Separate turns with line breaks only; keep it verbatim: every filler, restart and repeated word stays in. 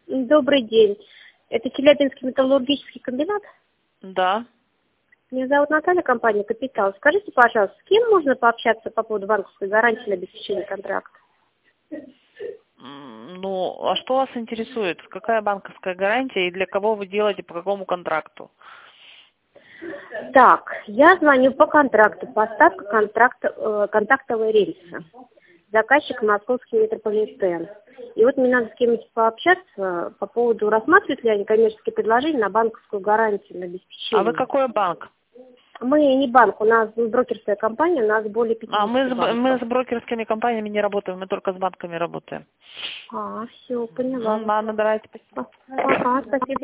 Добрый день. Это Челябинский металлургический комбинат?
Да.
Меня зовут Наталья, компания «Капитал». Скажите, пожалуйста, с кем можно пообщаться по поводу банковской гарантии на обеспечение контракта?
М, Ну, а что вас интересует? Какая банковская гарантия и для кого вы делаете, по какому контракту?
Так, я звоню по контракту, поставка контракта, э, контактовой рельсы. Заказчик московский метрополитен. И вот мне надо с кем-нибудь пообщаться по поводу, рассматривают ли они коммерческие предложения на банковскую гарантию на
А вы
обеспечение.
какой банк?
Мы не банк, у нас брокерская компания, у нас более
А мы
пятидесяти
с, б- мы
банков.
с брокерскими компаниями не работаем, мы только с банками работаем.
А, все, поняла
М,
вас.
Ладно, давайте, спасибо.
Ага, спасибо.